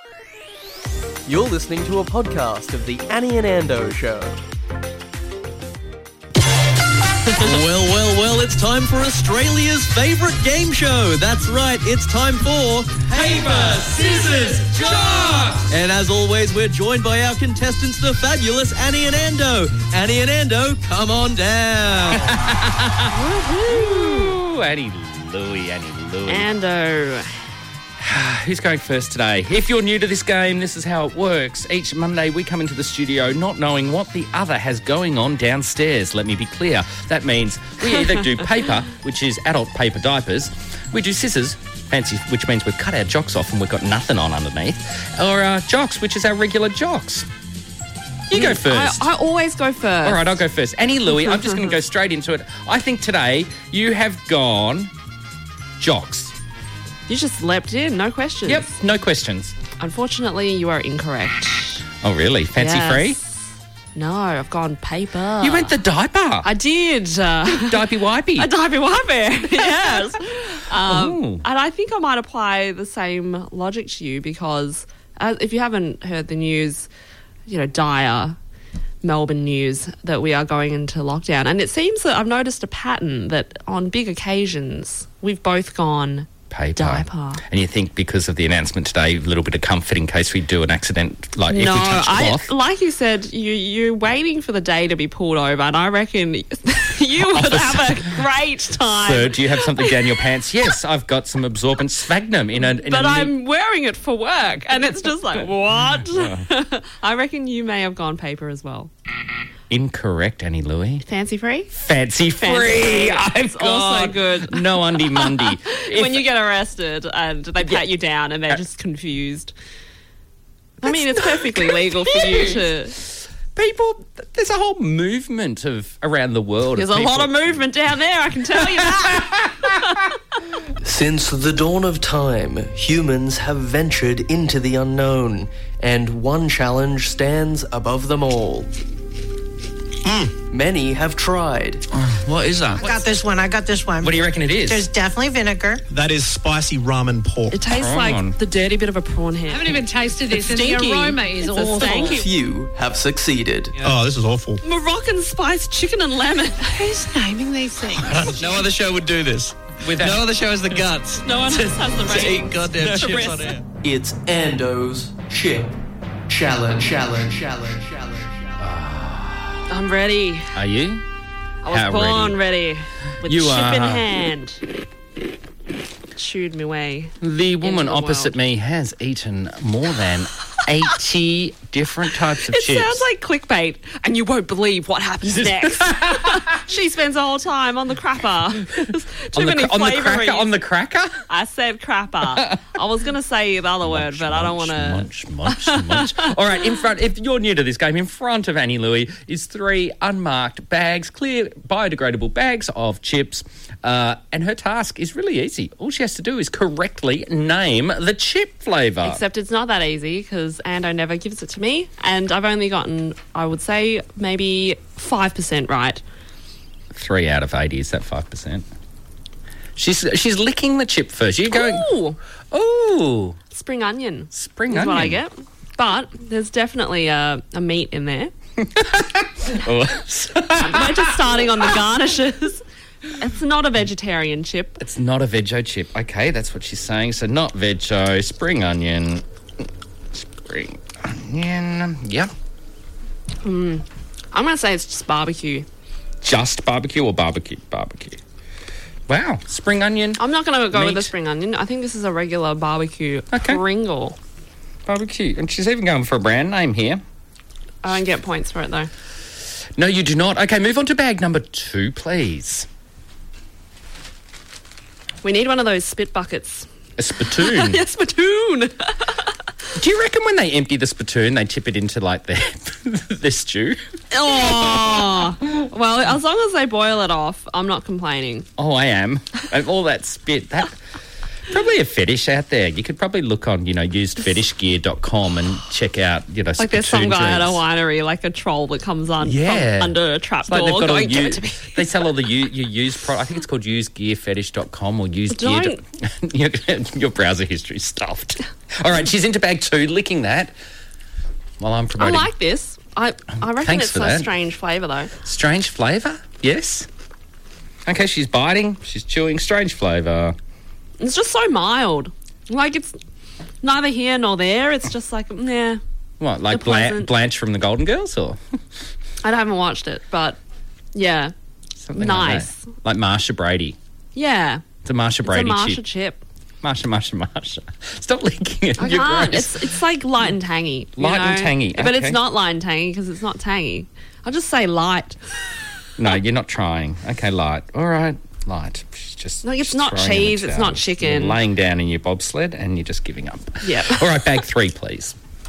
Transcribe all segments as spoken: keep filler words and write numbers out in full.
You're listening to a podcast of the Annie and Ando Show. Well, well, well, it's time for Australia's favourite game show. That's right, it's time for Paper, Scissors, Jocks! And as always, we're joined by our contestants, the fabulous Annie and Ando. Annie and Ando, come on down. Woohoo! Annie Louie, Annie Louie. Ando. Who's going first today? If you're new to this game, this is how it works. Each Monday, we come into the studio not knowing what the other has going on downstairs. Let me be clear. That means we either do paper, which is adult paper diapers. We do scissors, fancy, which means we've cut our jocks off and we've got nothing on underneath. Or uh, jocks, which is our regular jocks. You go first. I, I always go first. All right, I'll go first. Annie Louie, I'm just going to go straight into it. I think today you have gone jocks. You just leapt in, no questions. Yep, no questions. Unfortunately, you are incorrect. Oh, really? Fancy Yes. free? No, I've gone paper. You went the diaper. I did. Uh, Diaper wipey. a diaper wiper, yes. Um, Ooh. and I think I might apply the same logic to you because uh, if you haven't heard the news, you know, dire Melbourne news that we are going into lockdown. And it seems that I've noticed a pattern that on big occasions, we've both gone Paper. diaper. And you think because of the announcement today, a little bit of comfort in case we do an accident, like if No, we touch I, cloth. like you said, you, you're waiting for the day to be pulled over, and I reckon you would have a great time. Sir, do you have something down your pants? Yes, I've got some absorbent sphagnum in a... In but a I'm wearing it for work, and it's just like, what? I reckon you may have gone paper as well. Incorrect, Annie Louie. Fancy free? Fancy free. Fancy free. I've It's gone also good. no undie mundy. When you get arrested and they pat you down and they're just confused. I mean, it's perfectly legal for you to... People, there's a whole movement of around the world. There's of a people. lot of movement down there, I can tell you that. Since the dawn of time, humans have ventured into the unknown, and one challenge stands above them all. Many have tried. What is that? I got this one. I got this one. What do you reckon it is? There's definitely vinegar. That is spicy ramen pork. It tastes Prawn. like the dirty bit of a prawn I hand. haven't even tasted this, and Stinky. the aroma is It's a awful. stanky. Few have succeeded. Oh, this is awful. Moroccan spiced chicken and lemon. Who's naming these things? No other show would do this. Without- No other show has the guts. No one else has the to ratings. eat goddamn The chips rest. on air. It's Ando's Chip Challenge, Challenge, Challenge, Challenge. I'm ready. Are you? I was How born ready. With You chip in are. hand. Chewed me way. The woman the opposite world. me has eaten more than eighty different types of It chips. sounds like clickbait, and you won't believe what happens next. She spends the whole time on the crapper. Too on the, many cra- on the cracker. flavourings. On the cracker. I said crapper. I was going to say the other word, but I don't want to. Munch, munch, munch. All right, in front. If you're new to this game, in front of Annie Louie is three unmarked bags, clear biodegradable bags of chips, uh, and her task is really easy. All she has to do is correctly name the chip flavour. Except it's not that easy because Ando never gives it to me, and I've only gotten, I would say, maybe five percent right. Three out of eighty is that five percent. She's she's licking the chip first. You're going. Ooh, Ooh, spring onion. spring is onion. what I get. But there's definitely a, a meat in there. Oh, We're just starting on the garnishes. It's not a vegetarian chip. it's not a veggie chip. Okay, that's what she's saying. So not veggie, spring onion, spring onion. Yeah, I'm going to say it's just barbecue. just barbecue or barbecue barbecue. Wow, spring onion, I'm not going to go with Meat. the spring onion. I think this is a regular barbecue Okay. Pringle. barbecue, and she's even going for a brand name here. I don't get points for it though. No, you do not. Okay, move on to bag number two, please. We need one of those spit buckets. A spittoon. Yes, spittoon. Do you reckon when they empty the spittoon, they tip it into like their their stew? Oh, well, as long as they boil it off, I'm not complaining. Oh, I am. And all that spit. That Probably a fetish out there. You could probably look on, you know, used fetish gear dot com and check out, you know, Like there's some spittoon guy at a drinks. winery, like a troll that comes on Yeah. from under a trap It's like door they've got all going, give u- it to me. They sell all the u- your used product. I think it's called used gear fetish dot com or used gear. Don't- your, your browser history stuffed. All right, she's into bag two, licking that while I'm I promoting. like this. I, I reckon Thanks it's for a that. strange flavour though. Strange flavour? Yes. Okay, she's biting, she's chewing. Strange flavour. It's just so mild. Like it's neither here nor there. It's just like, nah. What, like The Blan- pleasant- Blanche from the Golden Girls or I haven't watched it, but yeah. something Nice. like that? Like Marsha Brady. Yeah. It's a Marsha Brady it's a Marsha chip. chip. Marsha, Marsha, Marsha. Stop licking it. I You're can't. gross. It's it's like light and tangy. you Light and know? tangy, But okay. it's not light and tangy because it's not tangy. I'll just say light. No, you're not trying. Okay, light. All right, light. She's just Like, it's she's not throwing in the cheese, it's not towel. chicken. You're laying down in your bobsled and you're just giving up. Yep. All right, bag three, please.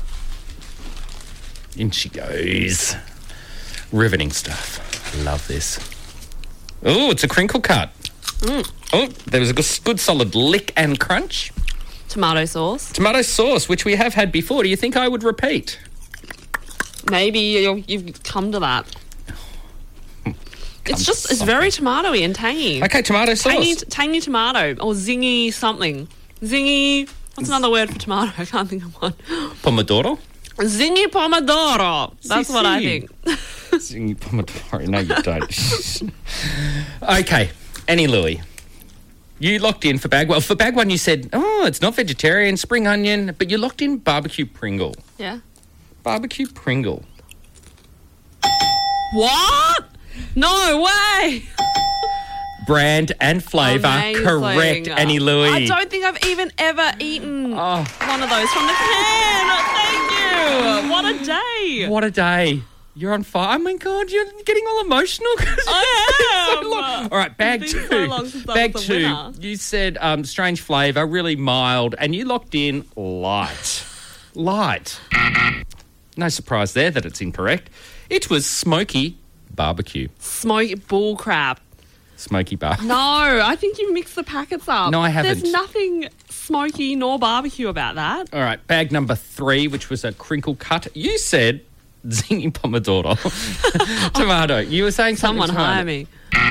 In she goes. Riveting stuff. Love this. Oh, it's a crinkle cut. Mm. Oh, there was a good, good solid lick and crunch. Tomato sauce. Tomato sauce, which we have had before. Do you think I would repeat? Maybe you'll, you've come to that. It's just, it's very tomatoey and tangy. Okay, tomato sauce. Tangy, tangy tomato or zingy something. Zingy, what's another word for tomato? I can't think of one. Pomodoro? Zingy pomodoro. That's Si, what I si. think. Zingy pomodoro. No, you don't. Okay, Annie Louie. You locked in for bag one. For bag one, you said, oh, it's not vegetarian, spring onion, but you locked in barbecue Pringle. Yeah. Barbecue Pringle. What? No way. Brand and flavour. Amazing. Correct, Annie Louie. I don't think I've even ever eaten Oh. one of those from the can. Thank you. What a day. What a day. You're on fire. Oh, my God, you're getting all emotional. I So long. am. All right, bag It's two. been so long since I bag was a two. winner. You said um, strange flavour, really mild, and you locked in light. Light. No surprise there that it's incorrect. It was smoky barbecue. Smoky bull crap. Smoky barbecue. No, I think you mixed the packets up. No, I haven't. There's nothing smoky nor barbecue about that. All right, bag number three, which was a crinkle cut. You said zingy pomodoro. Tomato. You were saying something. Someone tomato. hire me.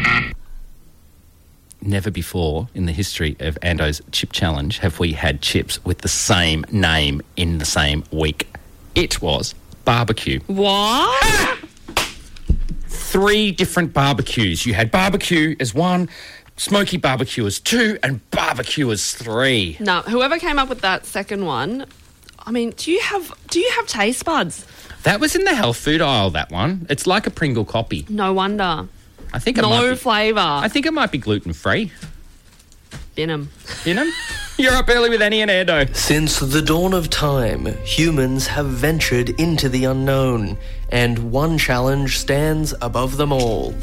Never before in the history of Ando's Chip Challenge have we had chips with the same name in the same week. It was barbecue. What? Three different barbecues. You had barbecue as one, smoky barbecue as two, and barbecue as three. No, whoever came up with that second one, I mean, do you have do you have taste buds? That was in the health food aisle, that one. It's like a Pringle copy. No wonder. I think it might No be, flavour. I think it might be gluten-free. In them. You know? You're up early with Annie and Ando. Since the dawn of time, humans have ventured into the unknown, and one challenge stands above them all.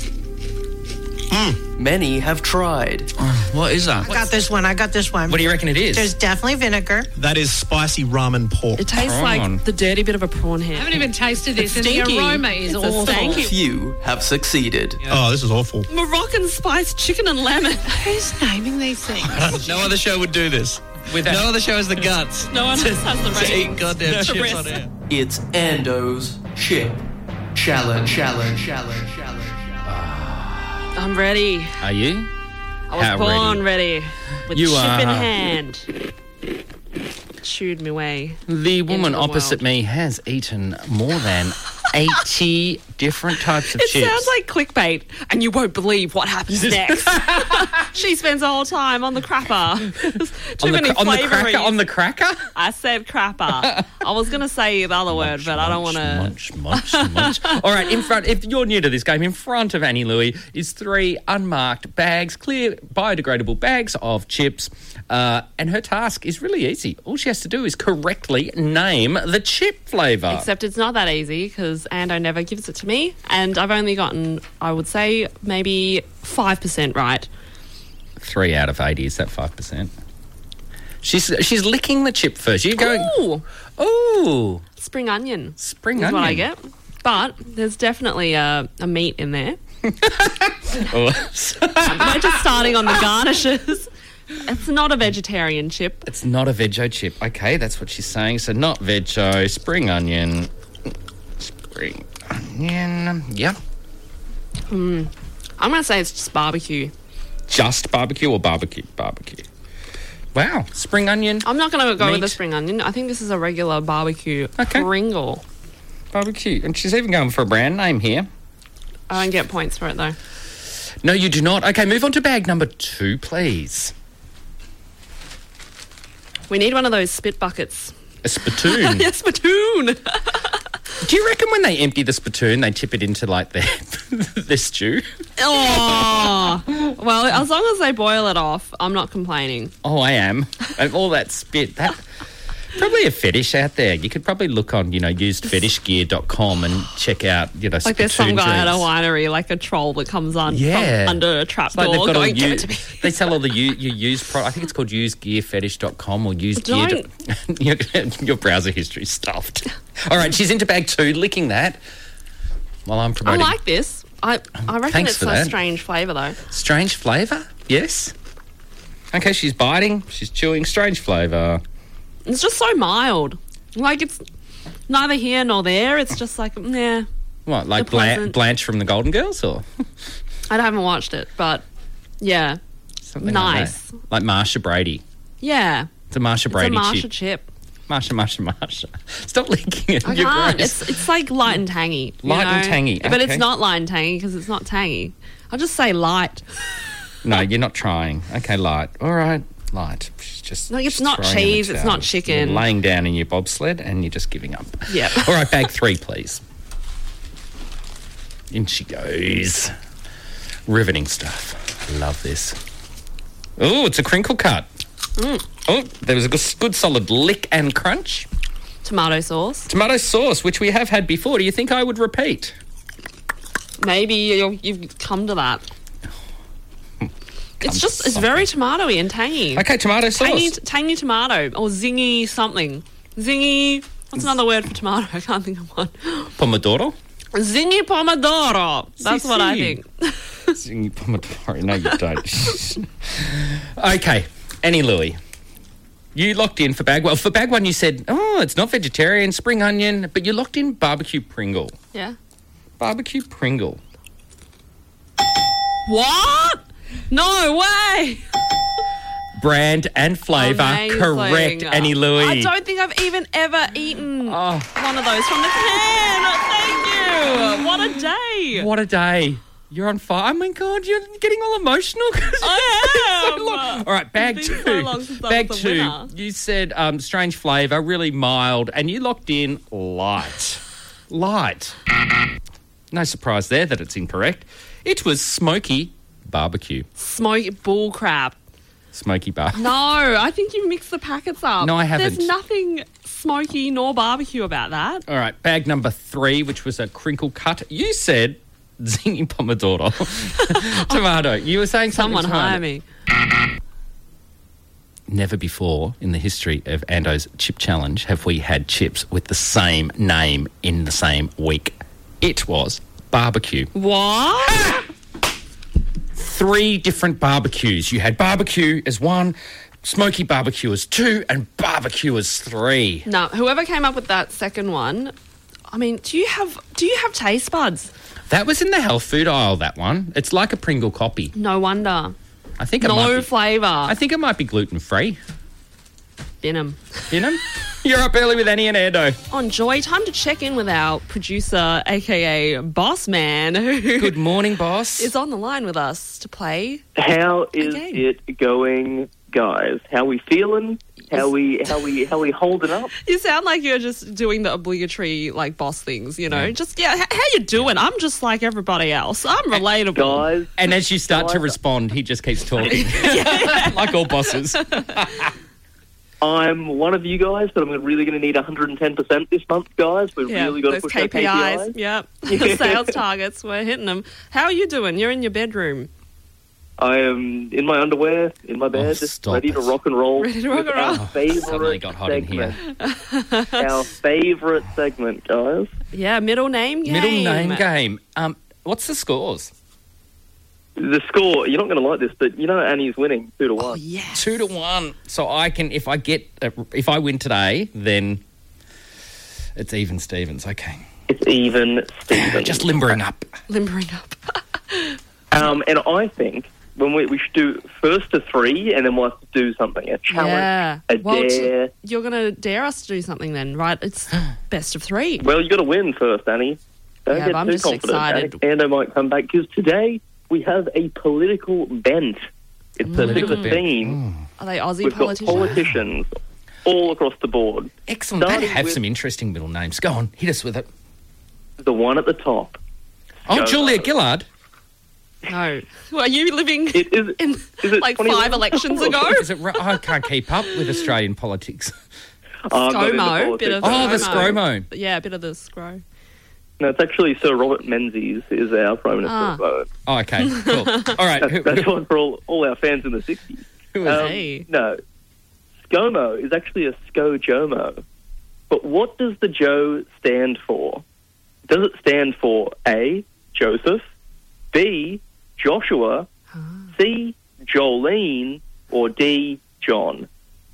Many have tried. What is that? I got this one. I got this one. What do you reckon it is? There's definitely vinegar. That is spicy ramen pork. It tastes Prawn. like the dirty bit of a prawn I head. haven't even tasted this, and the stinky. aroma is It's a awful. stanky- Few have succeeded. Oh, this is awful. Moroccan spiced chicken and lemon. Who's naming these things? No other show would do this. With No that. other show has the guts. No one else has the to eat ratings. goddamn The chips rest. on air. It's Ando's Chip Challenge, challenge, challenge, challenge. I'm ready. Are you? I was How born ready. With You chip in are. hand. Chewed me way. The woman the opposite world. me has eaten more than eighty different types of It chips. sounds like clickbait, and you won't believe what happens next. She spends the whole time on the crapper. Too on the, many cra- on the cracker. flavourings. On the cracker. I said crapper. I was going to say the other word, but I don't want to. Munch, munch, munch. All right, in front. If you're new to this game, in front of Annie Louie is three unmarked bags, clear biodegradable bags of chips, uh, and her task is really easy. All she has to do is correctly name the chip flavour. Except it's not that easy because Ando never gives it to me, and I've only gotten, I would say, maybe five percent right. Three out of eighty. Is that five percent? She's she's licking the chip first. You're going. Ooh, Ooh, spring onion. spring is onion. what I get. But there's definitely a, a meat in there. Oh. We're just starting on the garnishes. It's not a vegetarian chip. It's not a veggie chip. Okay, that's what she's saying. So not veggie, spring onion. Spring onion. Yeah. I'm going to say it's just barbecue. Just barbecue or barbecue? Barbecue. Wow. Spring onion. I'm not going to go with the Meat. spring onion. I think this is a regular barbecue Okay. Pringle. Barbecue. And she's even going for a brand name here. I don't get points for it, though. No, you do not. Okay, move on to bag number two, please. We need one of those spit buckets. A spittoon. Yes, spittoon. Do you reckon when they empty the spittoon, they tip it into, like, their, their stew? Oh. Well, as long as they boil it off, I'm not complaining. Oh, I am. And all that spit. That probably a fetish out there. You could probably look on, you know, used fetish gear dot com and check out, you know, Like there's some spittoon guy at a drinks. winery, like a troll that comes on Yeah. from under a trap It's like door they've got all going, give u- it to me. They sell all the u- your used product. I think it's called used gear fetish dot com or used gear. Don't- your, your browser history stuffed. All right, she's into bag two, licking that while I'm I promoting. like this. I, I reckon Thanks it's for a that. strange flavour, though. Strange flavour? Yes. Okay, she's biting, she's chewing. Strange flavour. It's just so mild. Like, it's neither here nor there. It's just like, nah. What, like The Blan- pleasant- Blanche from the Golden Girls or I haven't watched it, but yeah. something Nice. like that? Like Marsha Brady. Yeah. It's a Marsha It's Brady a Marsha chip. chip. Marsha, Marsha, Marsha. Stop licking it. I You're can't. gross. It's it's like light and tangy. you Light and know? tangy, But okay. it's not light and tangy because it's not tangy. I'll just say light. No, you're not trying. Okay, light. All right, light. She's just Like, it's she's not throwing in the cheese, it's towel. not chicken. You're laying down in your bobsled and you're just giving up. Yeah. All right, bag three, please. In she goes. Riveting stuff. Love this. Oh, it's a crinkle cut. Mm. Oh, there was a good, good solid lick and crunch. Tomato sauce. Tomato sauce, which we have had before. Do you think I would repeat? Maybe you'll, you've come to that. It's just, it's very tomatoey and tangy. Okay, tomato sauce. Tangy, tangy tomato or zingy something. Zingy, what's another word for tomato? I can't think of one. Pomodoro? Zingy pomodoro. That's Si, what I si. think. Zingy pomodoro. No, you don't. Okay, Annie Louie. You locked in for bag. Well, for bag one, you said, oh, it's not vegetarian, spring onion, but you locked in barbecue Pringle. Yeah. Barbecue Pringle. What? No way. Brand and flavour. Amazing. Correct, Annie Louie. I don't think I've even ever eaten Oh. one of those from the can. Thank you. What a day. What a day. You're on fire. Oh, my God, you're getting all emotional. I So long. am. All right, bag It's two. been so long since I bag was a two. winner. You said um, strange flavour, really mild, and you locked in light. Light. No surprise there that it's incorrect. It was smoky barbecue. Smoky bull crap. Smoky bar. No, I think you mixed the packets up. No, I haven't. There's nothing smoky nor barbecue about that. All right, bag number three, which was a crinkle cut. You said zingy pomodoro. Tomato. You were saying something. Someone tomato. hire me. Never before in the history of Ando's Chip Challenge have we had chips with the same name in the same week. It was barbecue. What? Three different barbecues. You had barbecue as one, smoky barbecue as two, and barbecue as three. No, whoever came up with that second one, I mean, do you have do you have taste buds? That was in the health food aisle, that one. It's like a Pringle copy. No wonder. I think it might No be, flavour. I think it might be gluten-free. Binham. You know? You're up early with Annie and Ando. On Joy, time to check in with our producer, aka Boss Man, who Good morning, boss. is on the line with us to play. How is game. it going, guys? How we feeling? How we how we how we holding up? You sound like you're just doing the obligatory like boss things, you know. Just yeah, h- how you doing? I'm just like everybody else. I'm relatable. Guys, And as you start to Guys- respond, he just keeps talking. Like all bosses. I'm one of you guys, but I'm really going to need one hundred ten percent this month, guys. We've Yeah, really got to those push K P Is. our K P Is. Yep. The sales targets, we're hitting them. How are you doing? You're in your bedroom. I am in my underwear, in my bed, Oh, just stop ready to it. rock and roll. Ready to rock with and roll. Our Suddenly favourite got hot in segment. here. Our favourite segment, guys. Yeah, middle name game. Middle name game. Um, what's the scores? the score, you're not going to like this, but you know Annie's winning two to one. Oh, yes. Two to one. So I can, if I get, uh, if I win today, then it's even Stevens. Okay. It's even Stevens. Just limbering up. Limbering up. Um, and I think when we, we should do first to three, and then we'll have to do something, a challenge, Yeah. a Well, t- dare. you're going to dare us to do something then, right? It's best of three. Well, you got to win first, Annie. Don't Yeah, get but I'm too just confident. excited. Ando might come back because today we have a political bent. It's a bit of a Political theme. Are they Aussie We've politicians? got politicians all across the board. Excellent. They Starting have with- some interesting middle names. Go on, hit us with it. The one at the top. Oh, Go Julia on. Gillard. No. Well, are you living It, is, in is it like twenty-one? five elections ago? Is it? Right? I can't keep up with Australian politics. Oh, I'm not into ScoMo. Bit of politics. Oh, the ScoMo. Yeah, a bit of the scro. No, it's actually Sir Robert Menzies is our Prime Minister Ah. at the moment. Oh, okay, cool. All right. Who, That's one for all, all our fans in the sixties. who is Um, Hey. No. ScoMo is actually a ScoJomo. But what does the Joe stand for? Does it stand for A, Joseph, B, Joshua, C, Jolene, or D, John?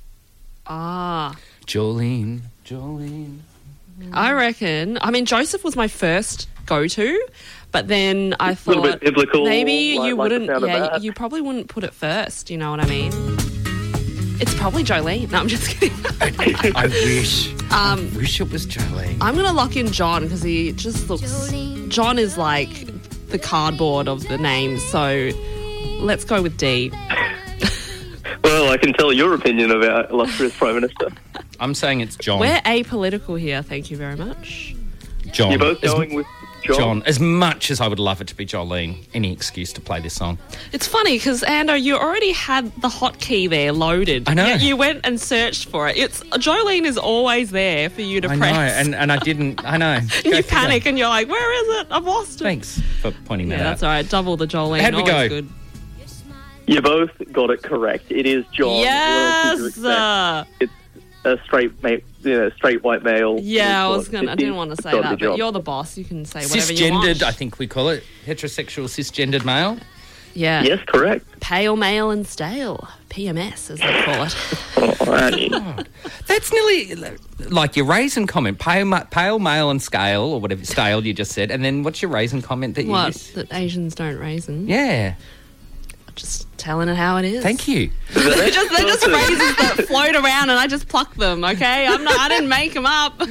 Ah. Jolene. Jolene. I reckon. I mean, Joseph was my first go-to, but then I A little thought bit biblical. maybe like- you like the wouldn't. sound of Yeah, that. you probably wouldn't put it first. You know what I mean? It's probably Jolene. No, I'm just kidding. I, I wish. Um, I wish it was Jolene. I'm gonna lock in John because he just looks. John is like the cardboard of the names. So let's go with D. Well, I can tell your opinion of our illustrious Prime Minister. I'm saying it's John. We're apolitical here. Thank you very much. John. You're both As- going with John. John. As much as I would love it to be Jolene, any excuse to play this song. It's funny because Ando, you already had the hotkey there loaded. I know. Yet you went and searched for it. It's Jolene is always there for you to I press. know, and, and I didn't. I know. And Go you figure. panic and you're like, "Where is it? I've lost it." Thanks for pointing Yeah, that that's out. all right. Double the Jolene. How'd we Always go? Good. You both got it correct. It is John. What else did you Yes. expect? uh, It's a straight, ma- you know, straight white male. yeah, I It's was got- gonna. I it didn't is want to say got that, the but job. you're the boss. You can say whatever you want. Cisgendered, I think we call it. Heterosexual cisgendered male. Yeah. Yes, correct. Pale, male, and stale. P M S, as they call it. Oh, Annie. That's nearly like your raisin comment. Pale, ma- pale male, and scale, or whatever, stale you just said. And then what's your raisin comment that you What? use? That Asians don't raisin. Yeah. Just telling it how it is. Thank you. They're just, they're just raisins that float around, and I just pluck them. Okay, I'm not. I didn't make them up.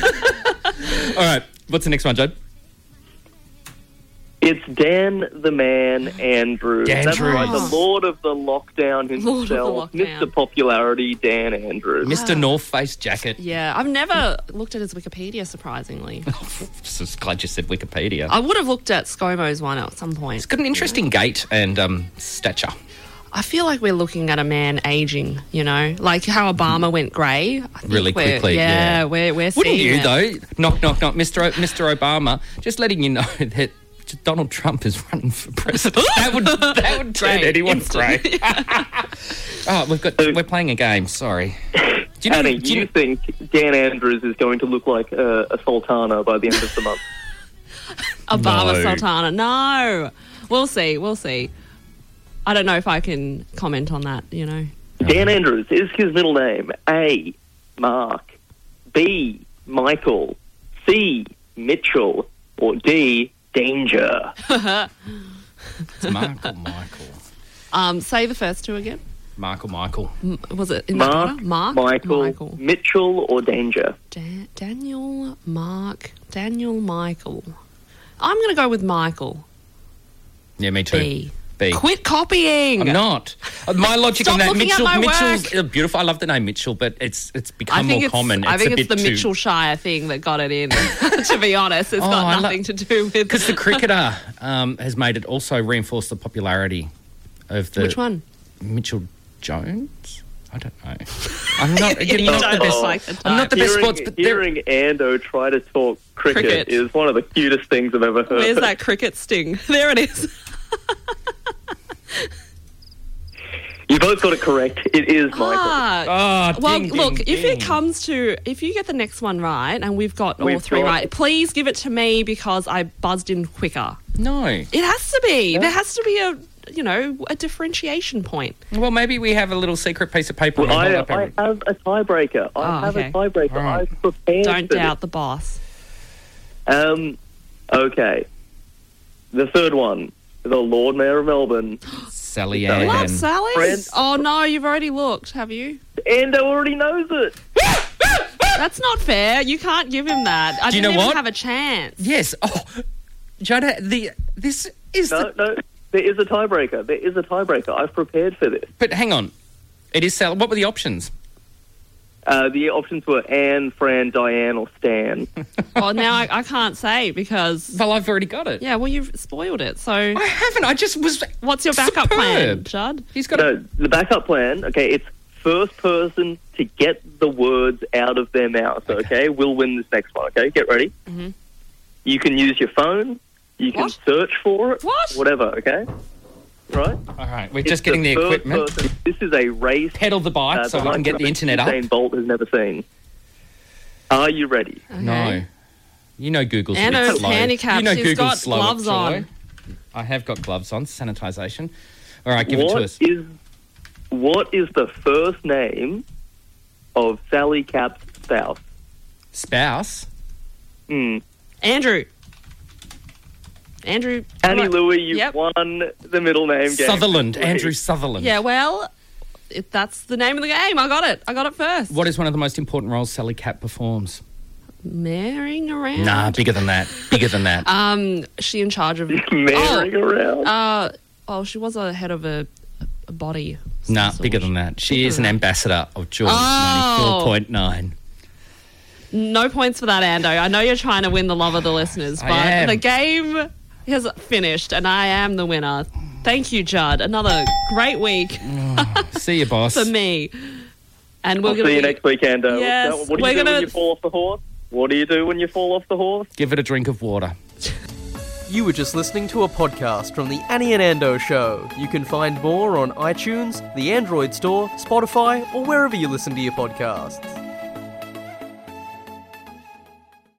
All right. What's the next one, Judd? It's Dan the Man Andrews. Dan That's Andrews. right, the Lord of the Lockdown Lord of the himself, Lockdown. Mister Popularity, Dan Andrews. Mister North Face jacket. Yeah, I've never looked at his Wikipedia. Surprisingly, Just glad you said Wikipedia. I would have looked at ScoMo's one at some point. It's got an interesting gait and um, stature. I feel like we're looking at a man aging. You know, like how Obama went grey. I think Really we're- quickly, Yeah, yeah. we're we're Wouldn't seeing you, it. though? Knock, knock, knock. Mister O- Mister Obama, just letting you know that Donald Trump is running for president. that would that would turn Great. anyone Instant. grey. Oh, we've got we're playing a game. Sorry. Do you know? Annie, do do you you know- think Dan Andrews is going to look like a, a sultana by the end of the month? Obama No. Sultana. No, we'll see. We'll see. I don't know if I can comment on that. You know. Dan Andrews, is his middle name A, Mark, B, Michael, C, Mitchell, or D, Danger? It's Michael, Michael, Um, say the first two again. Michael, Michael. M- Was it in that Mark, order? Mark, Michael, Michael. Mitchell, or Danger? Da- Daniel, Mark, Daniel, Michael. I'm going to go with Michael. Yeah, me too. B. B. Quit copying. I'm not. Uh, My logic Stop on that, looking at Mitchell. my Mitchell's work. uh, beautiful. I love the name Mitchell, but it's it's I become think more it's, common. I it's think a it's bit the too, Mitchell Shire thing that got it in. To be honest, it's Oh, I got lo- nothing to do with because the cricketer um, has made it also reinforce the popularity of the Which one? Mitchell Jones. I don't know. I'm not. You you're not don't the best. like the I'm not the best Hearing, sports, but there- hearing Ando try to talk cricket, Cricket. is one of the cutest things I've ever heard. Where's that cricket sting? There it is. You both got it correct. It is Michael. Ah, Oh, well, ding, look, ding, if ding. it comes to, if you get the next one right, and we've got all We've three got- right, please give it to me because I buzzed in quicker. No. It has to be. There has to be a, you know, a differentiation point. Well, maybe we have a little secret piece of paper. Well, and we I, hold up I every- have a tiebreaker. I Oh, have okay. a tiebreaker. All right. I've prepared Don't for doubt the boss. this. Um, okay. The third one. The Lord Mayor of Melbourne. Sally Love Ann. Love Sally? Friends. Oh, no, you've already looked, have you? Ando already knows it. That's not fair. You can't give him that. I Do you didn't know even what? have a chance. Yes. Oh, Jada, the this is No, the... no. There is a tiebreaker. There is a tiebreaker. I've prepared for this. But hang on. It is Sally. What were the options? Uh, the options were Anne, Fran, Diane, or Stan. Well, now I, I can't say because... Well, I've already got it. Yeah, well, you've spoiled it. So I haven't. I just was... what's your backup plan, Superb. Judd? He's got a... No, the backup plan, okay, it's first person to get the words out of their mouth, okay? We'll win this next one, okay? Get ready. Mhm. You can use your phone. You can What? search for it. What? Whatever, okay? Right? All right, we're It's just getting the, first equipment. person- This is a race Pedal the bike uh, so we the can get the likes internet up. Usain Bolt has never seen. Are you ready? No. You know Google's a bit Anno's slow. handicapped. You know She's Google's got slow at gloves Joy. on. I have got gloves on, sanitisation. All right, give it to What us. is what is the first name of Sally Cap's spouse? Spouse? Hmm. Andrew. Andrew. Annie Come on. Louie, you've Yep. won the middle name game. Sutherland. Please. Andrew Sutherland. Yeah, well, if that's the name of the game. I got it. I got it first. What is one of the most important roles Sally Cap performs? Marrying around? Nah, bigger than that. Bigger than that. Um, she in charge of... Marrying around. Uh, oh, she was a head of a, a body. of some Nah, sort. bigger than that. She Bigger is an than that. ambassador of Joy Oh. ninety-four point nine. No points for that, Ando. I know you're trying to win the love of the listeners, I but am. the game has finished, and I am the winner. Thank you, Judd. Another great week See you, boss. for me. And we're I'll gonna see you be- next week, Ando. Yes, Now, what do you we're do gonna- when you fall off the horse? What do you do when you fall off the horse? Give it a drink of water. You were just listening to a podcast from the Annie and Ando Show. You can find more on iTunes, the Android Store, Spotify, or wherever you listen to your podcasts.